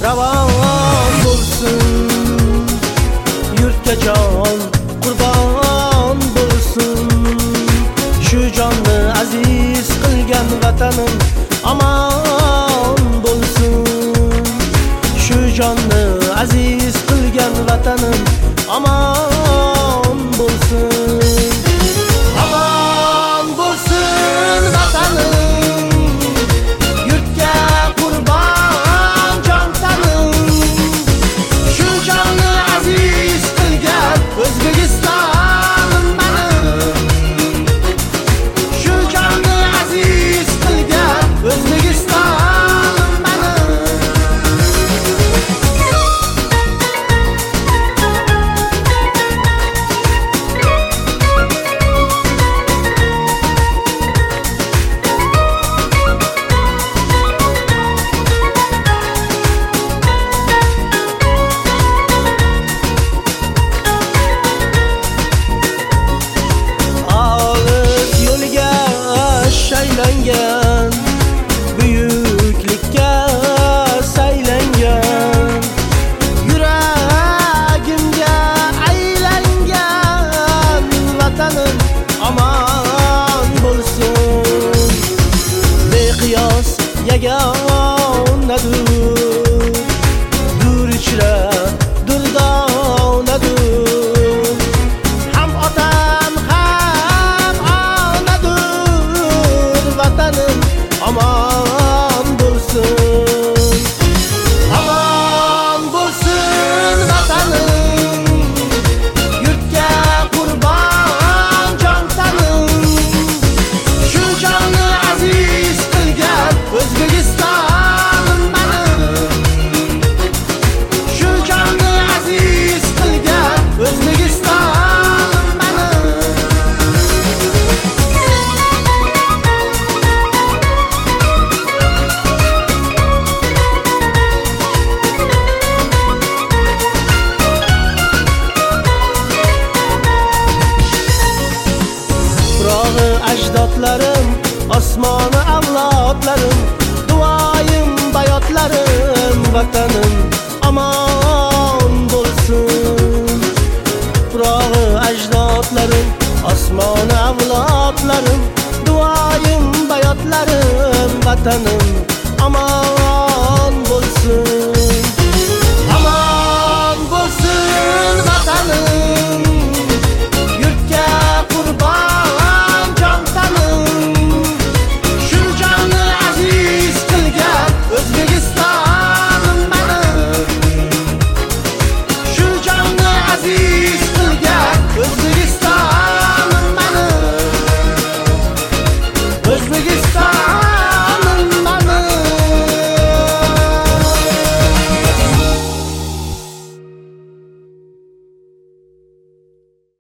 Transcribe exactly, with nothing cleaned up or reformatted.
ravon bo'lsin, yurtga jon qurbon bo'lsin. Shu jonni aziz qilgan vatanim aman bo'lsin. Shu jonni aziz qilgan vatanim aman bo'lsin. Aman bo'lsin vatanim, yurtga qurbon jon tanim. Shu jonni aziz qilgan O'zbekistonim menim. Shu jonni aziz qilgan O'zbekistonim menim. Shaylangan, buyuklikka saylangan, yuragimga aylangan vatanim aman bo'lsin. Beqiyos yagonadir, dur ichra durdonadir. Ham otam ham onadir, vatanim aman bo'lsin. Aman bo'lsin vatanim, yurtga qurbon jon tanim. Shu jonni aziz qilgan O'zbekistonim menim. Shu jonni aziz qilgan O'zbekistonim menim. Tuprog'i ajdodlarim, osmoni avlodlarim, duoyim bayotlarim, vatanim aman bo'lsin. Tuprog'i ajdodlarim, osmoni avlodlarim, duoyim bayotlarim, vatanim aman bo'lsin.